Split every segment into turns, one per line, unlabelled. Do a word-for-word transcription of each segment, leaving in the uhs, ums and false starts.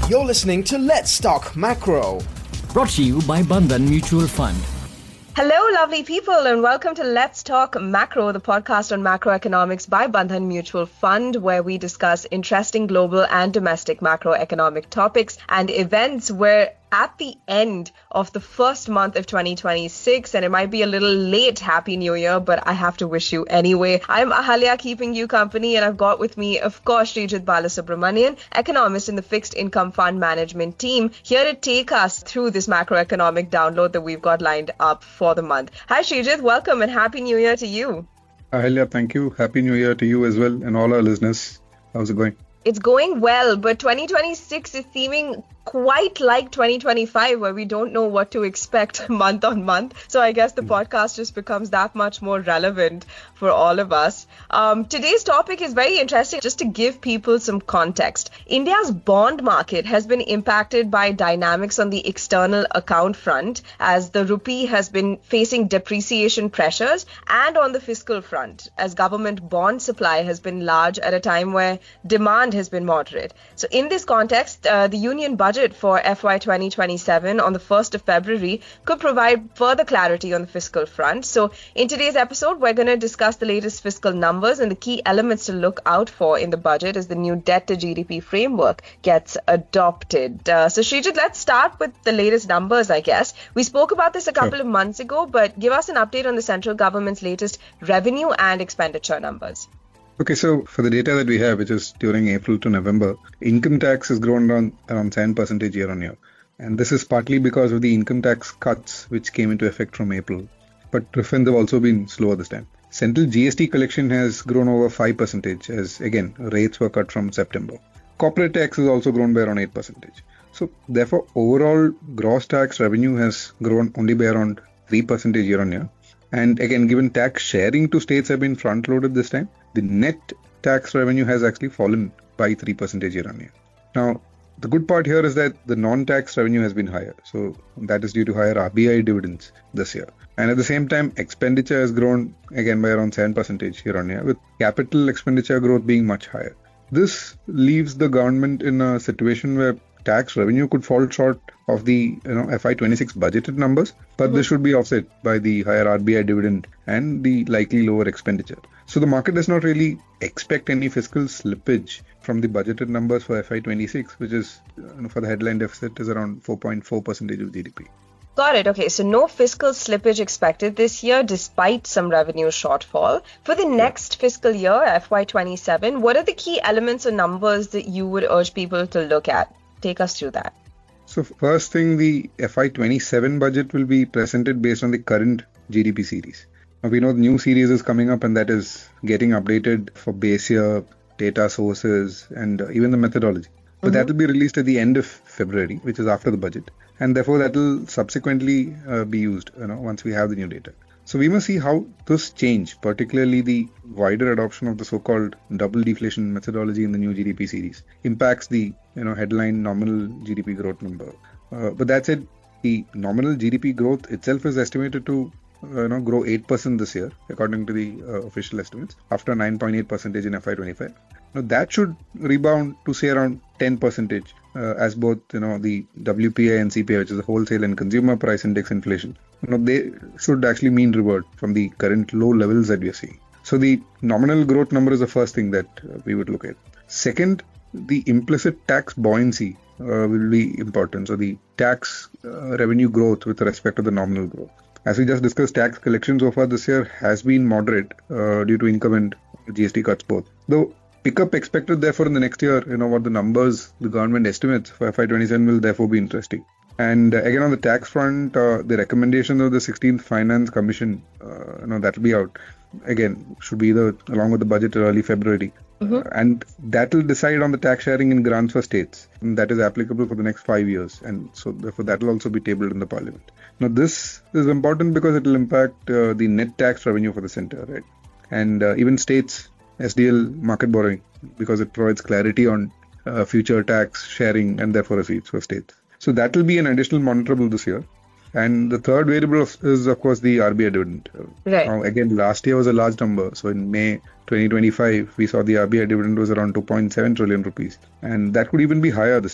You're listening to Let's Talk Macro.
Brought to you by Bandhan Mutual Fund.
Hello, lovely people, and welcome to Let's Talk Macro, the podcast on macroeconomics by Bandhan Mutual Fund, where we discuss interesting global and domestic macroeconomic topics and events. We're at the end of the first month of twenty twenty-six, and it might be a little late. Happy New Year, but I have to wish you anyway. I'm Ahalya, keeping you company, and I've got with me, of course, Srijit Balasubramanian, economist in the Fixed Income Fund Management team, here to take us through this macroeconomic download that we've got lined up for the month. Hi, Srijit. Welcome and Happy New Year to you.
Ahalya, thank you. Happy New Year to you as well and all our listeners. How's it going?
It's going well, but twenty twenty-six is seeming quite like twenty twenty-five, where we don't know what to expect month on month. So I guess the podcast just becomes that much more relevant for all of us. Um, today's topic is very interesting. Just to give people some context, India's bond market has been impacted by dynamics on the external account front, as the rupee has been facing depreciation pressures, and on the fiscal front, as government bond supply has been large at a time where demand has been moderate. So in this context, uh, the Union budget for F Y twenty twenty-seven on the first of February could provide further clarity on the fiscal front. So in today's episode, we're going to discuss the latest fiscal numbers and the key elements to look out for in the budget as the new debt to G D P framework gets adopted. Uh, so Srijit, let's start with the latest numbers, I guess. We spoke about this a couple
Sure.
of months ago, but give us an update on the central government's latest revenue and expenditure numbers.
Okay, so for the data that we have, which is during April to November, income tax has grown around, around seven percent year on year. And this is partly because of the income tax cuts which came into effect from April. But refunds have also been slower this time. Central G S T collection has grown over five percent as, again, rates were cut from September. Corporate tax has also grown by around eight percent. So therefore, overall gross tax revenue has grown only by around three percent year on year. And again, given tax sharing to states have been front-loaded this time, the net tax revenue has actually fallen by three percent year on year. Now, the good part here is that the non-tax revenue has been higher. So that is due to higher R B I dividends this year. And at the same time, expenditure has grown again by around seven percent year on year, with capital expenditure growth being much higher. This leaves the government in a situation where tax revenue could fall short of the you know F Y twenty-six budgeted numbers, but mm-hmm. this should be offset by the higher R B I dividend and the likely lower expenditure. So the market does not really expect any fiscal slippage from the budgeted numbers for F Y twenty-six, which is you know, for the headline deficit is around four point four percent of G D P.
Got it. Okay, so no fiscal slippage expected this year despite some revenue shortfall. For the next fiscal year, F Y twenty-seven, what are the key elements or numbers that you would urge people to look at? Take us through that.
So first thing, the F Y twenty-seven budget will be presented based on the current G D P series. Now we know the new series is coming up, and that is getting updated for base year, data sources, and uh, even the methodology. But mm-hmm. that will be released at the end of February, which is after the budget. And therefore that will subsequently uh, be used you know, once we have the new data. So we must see how this change, particularly the wider adoption of the so-called double deflation methodology in the new G D P series, impacts the you know headline nominal G D P growth number. Uh, but that said, the nominal G D P growth itself is estimated to uh, you know grow eight percent this year, according to the uh, official estimates, after nine point eight percent in F Y twenty-five. Now that should rebound to say around ten percent uh, as both you know the W P I and C P I, which is the wholesale and consumer price index inflation, you know they should actually mean revert from the current low levels that we are seeing. So the nominal growth number is the first thing that uh, we would look at. Second, the implicit tax buoyancy uh, will be important. So the tax uh, revenue growth with respect to the nominal growth. As we just discussed, tax collection so far this year has been moderate uh, due to income and G S T cuts both. Though pickup expected therefore in the next year, you know what the numbers the government estimates for F Y twenty-seven will therefore be interesting. And uh, again on the tax front, uh, the recommendations of the sixteenth Finance Commission, uh, you know that will be out. Again, should be either along with the budget in early February. Mm-hmm. Uh, and that will decide on the tax sharing in grants for states. And that is applicable for the next five years. And so therefore that will also be tabled in the parliament. Now this is important because it will impact uh, the net tax revenue for the centre, right? And uh, even states, S D L market borrowing, because it provides clarity on uh, future tax sharing and therefore receipts for states. So that will be an additional monitorable this year. And the third variable is, of course, the R B I dividend.
Right.
Now, again, last year was a large number. So in May twenty twenty-five, we saw the R B I dividend was around two point seven trillion rupees. And that could even be higher this time.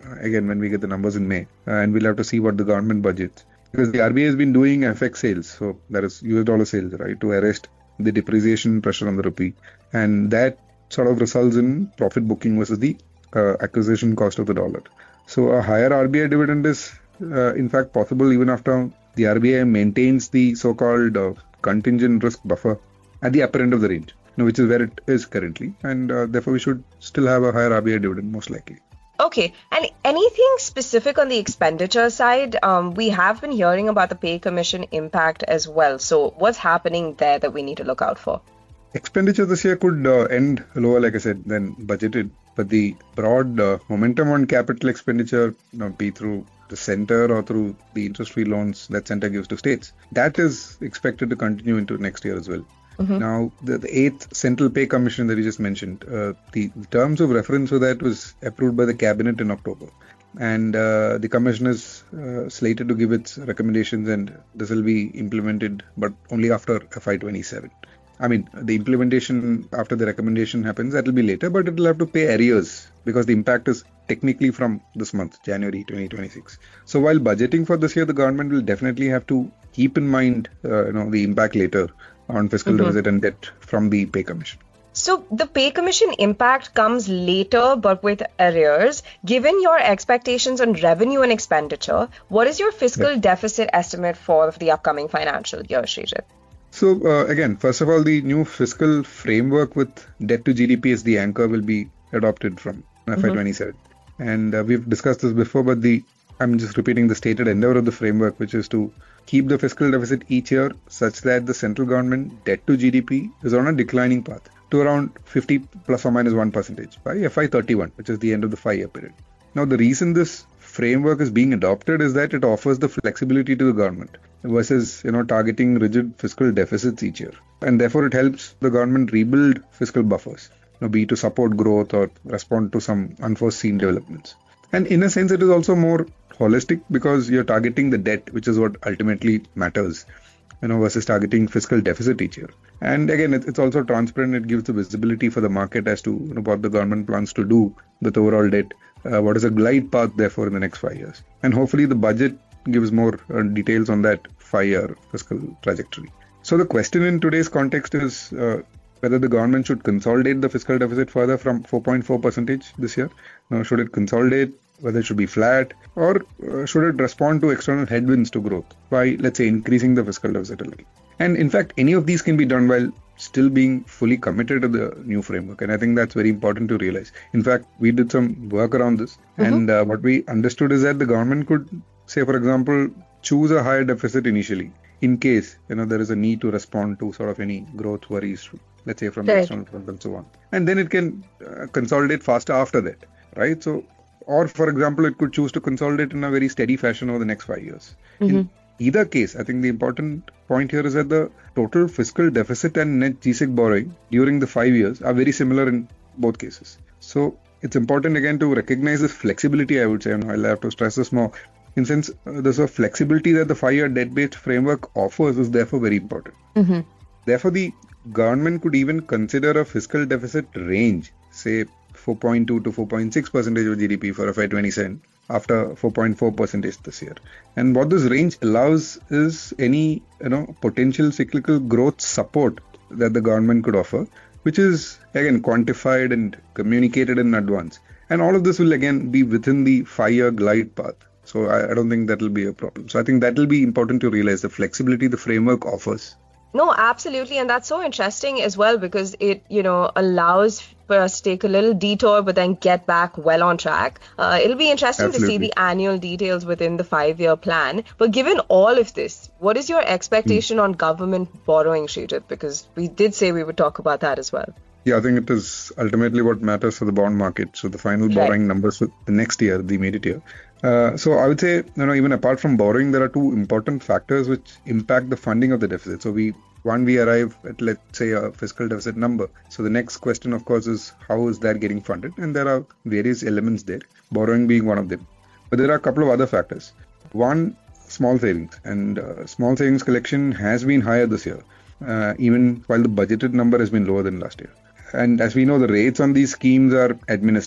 uh, again when we get the numbers in May, uh, and we'll have to see what the government budgets. Because the R B I has been doing F X sales, so that is U S dollar sales, right, to arrest the depreciation pressure on the rupee. And that sort of results in profit booking versus the uh, acquisition cost of the dollar. So a higher R B I dividend is uh, in fact possible even after the R B I maintains the so-called uh, contingent risk buffer at the upper end of the range, you know, which is where it is currently. And uh, therefore we should still have a higher R B I dividend most likely.
Okay, and anything specific on the expenditure side? Um, we have been hearing about the pay commission impact as well. So what's happening there that we need to look out for?
Expenditure this year could uh, end lower, like I said, than budgeted. But the broad uh, momentum on capital expenditure, you know, be through the center or through the interest-free loans that center gives to states, that is expected to continue into next year as well. Mm-hmm. Now, the, the eighth Central Pay Commission that you just mentioned, uh, the, the terms of reference for that was approved by the Cabinet in October. And uh, the Commission is uh, slated to give its recommendations, and this will be implemented, but only after F Y twenty-seven. I mean, the implementation after the recommendation happens, that will be later, but it will have to pay arrears because the impact is technically from this month, January twenty twenty-six. So while budgeting for this year, the government will definitely have to keep in mind, uh, you know, the impact later on fiscal mm-hmm. deficit and debt from the Pay Commission.
So the Pay Commission impact comes later, but with arrears. Given your expectations on revenue and expenditure, what is your fiscal yeah. deficit estimate for the upcoming financial year, Srijit?
So uh, again, first of all, the new fiscal framework with debt to G D P as the anchor will be adopted from F Y twenty-seven. Mm-hmm. And uh, we've discussed this before, but the I'm just repeating the stated endeavor of the framework, which is to keep the fiscal deficit each year such that the central government debt to G D P is on a declining path to around fifty plus or minus one percentage by F Y thirty-one, which is the end of the five-year period. Now, the reason this framework is being adopted is that it offers the flexibility to the government versus, you know, targeting rigid fiscal deficits each year. And therefore, it helps the government rebuild fiscal buffers, you know, be it to support growth or respond to some unforeseen developments. And in a sense, it is also more holistic because you're targeting the debt, which is what ultimately matters, you know, versus targeting fiscal deficit each year. And again, it's also transparent. It gives the visibility for the market as to, you know, what the government plans to do with overall debt. Uh, what is a glide path, therefore, in the next five years. And hopefully the budget gives more uh, details on that five-year fiscal trajectory. So the question in today's context is uh, whether the government should consolidate the fiscal deficit further from four point four percent this year. Now, should it consolidate, whether it should be flat, or uh, should it respond to external headwinds to growth by, let's say, increasing the fiscal deficit a little. And in fact, any of these can be done while still being fully committed to the new framework. And I think that's very important to realize. In fact, we did some work around this. Mm-hmm. And uh, what we understood is that the government could, say, for example, choose a higher deficit initially in case, you know, there is a need to respond to sort of any growth worries, let's say, from right. the external front and so on. And then it can uh, consolidate faster after that, right? So, or for example, it could choose to consolidate in a very steady fashion over the next five years. Mm-hmm. In either case, I think the important point here is that the total fiscal deficit and net G S E C borrowing during the five years are very similar in both cases. So it's important again to recognize this flexibility, I would say, and I'll have to stress this more. In sense, uh, there's a flexibility that the five-year debt-based framework offers is therefore very important. Mm-hmm. Therefore, the government could even consider a fiscal deficit range, say four point two to four point six percent of G D P for F Y twenty-seven after four point four percent this year. And what this range allows is any, you know, potential cyclical growth support that the government could offer, which is again quantified and communicated in advance. And all of this will again be within the five-year glide path. So I, I don't think that will be a problem. So I think that will be important to realize the flexibility the framework offers.
No, absolutely. And that's so interesting as well, because it, you know, allows for us to take a little detour, but then get back well on track. Uh, it'll be interesting absolutely. to see the annual details within the five-year plan. But given all of this, what is your expectation mm. on government borrowing, Srijit? Because we did say we would talk about that as well.
Yeah, I think it is ultimately what matters for the bond market. So the final borrowing right. numbers for the next year, the immediate year. Uh, so I would say, you know, even apart from borrowing, there are two important factors which impact the funding of the deficit. So we, one, we arrive at, let's say, a fiscal deficit number. So the next question, of course, is how is that getting funded? And there are various elements there, borrowing being one of them. But there are a couple of other factors. One, small savings. And uh, small savings collection has been higher this year, uh, even while the budgeted number has been lower than last year. And as we know, the rates on these schemes are administered.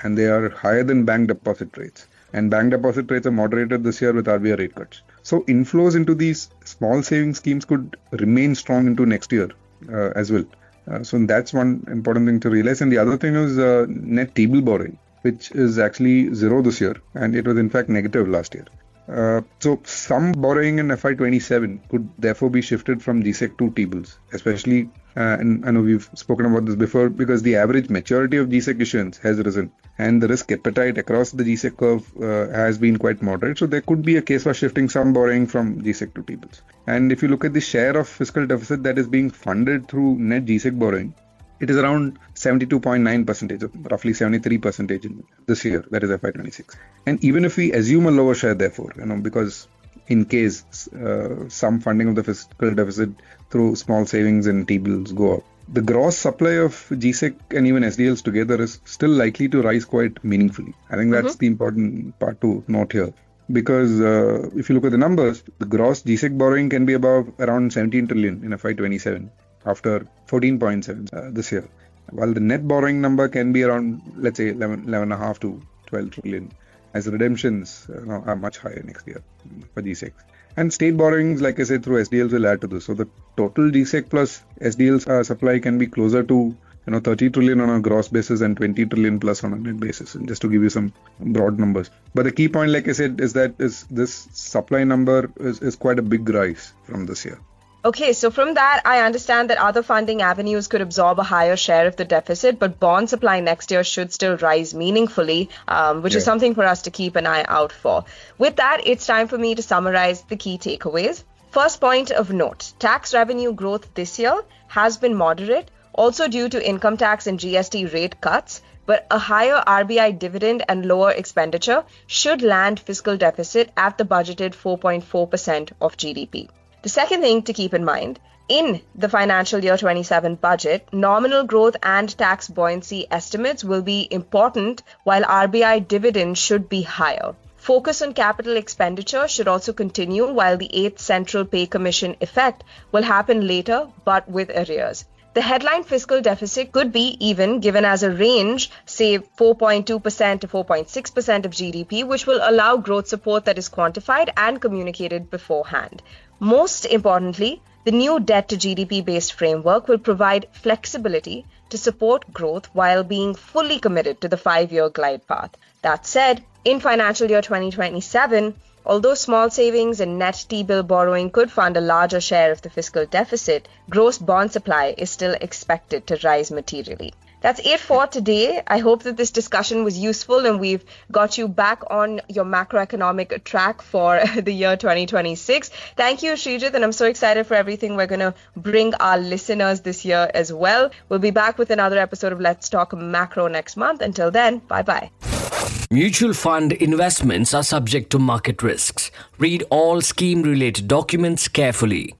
and they are higher than bank deposit rates. And bank deposit rates are moderated this year with R B I rate cuts. So inflows into these small saving schemes could remain strong into next year uh, as well. Uh, so that's one important thing to realize. And the other thing is uh, net T-bill borrowing, which is actually zero this year, and it was in fact negative last year. Uh, so some borrowing in F Y twenty-seven could therefore be shifted from G SEC to T-bills, especially, uh, and I know we've spoken about this before, because the average maturity of G SEC issuance has risen and the risk appetite across the G SEC curve uh, has been quite moderate. So there could be a case for shifting some borrowing from G SEC to T-bills. And if you look at the share of fiscal deficit that is being funded through net G SEC borrowing, it is around seventy-two point nine percent, roughly seventy-three percent in this year, that is F Y twenty-six. And even if we assume a lower share, therefore, you know, because in case uh, some funding of the fiscal deficit through small savings and T-bills go up, the gross supply of G SEC and even S D Ls together is still likely to rise quite meaningfully. I think that's mm-hmm. the important part to note here. Because uh, if you look at the numbers, the gross G SEC borrowing can be above around seventeen trillion in F Y twenty-seven. After fourteen point seven uh, this year, while the net borrowing number can be around, let's say, eleven, eleven and a half to twelve trillion, as redemptions uh, are much higher next year for G SEC. And state borrowings, like I said, through S D Ls will add to this. So the total G SEC plus S D Ls uh, supply can be closer to, you know, thirty trillion on a gross basis and twenty trillion plus on a net basis, and just to give you some broad numbers. But the key point, like I said, is that is this supply number is, is quite a big rise from this year.
Okay, so from that, I understand that other funding avenues could absorb a higher share of the deficit, but bond supply next year should still rise meaningfully, um, which yeah. is something for us to keep an eye out for. With that, it's time for me to summarize the key takeaways. First point of note, tax revenue growth this year has been moderate, also due to income tax and G S T rate cuts, but a higher R B I dividend and lower expenditure should land fiscal deficit at the budgeted four point four percent of G D P. The second thing to keep in mind, in the financial year twenty-seven budget, nominal growth and tax buoyancy estimates will be important, while R B I dividend should be higher. Focus on capital expenditure should also continue, while the eighth Central Pay Commission effect will happen later, but with arrears. The headline fiscal deficit could be even given as a range, say four point two percent to four point six percent of G D P, which will allow growth support that is quantified and communicated beforehand. Most importantly, the new debt to G D P based framework will provide flexibility to support growth while being fully committed to the five-year glide path. That said, in financial year twenty twenty-seven, although small savings and net T-bill borrowing could fund a larger share of the fiscal deficit, gross bond supply is still expected to rise materially. That's it for today. I hope that this discussion was useful and we've got you back on your macroeconomic track for the year twenty twenty-six. Thank you, Srijit, and I'm so excited for everything we're going to bring our listeners this year as well. We'll be back with another episode of Let's Talk Macro next month. Until then, bye-bye.
Mutual fund investments are subject to market risks. Read all scheme-related documents carefully.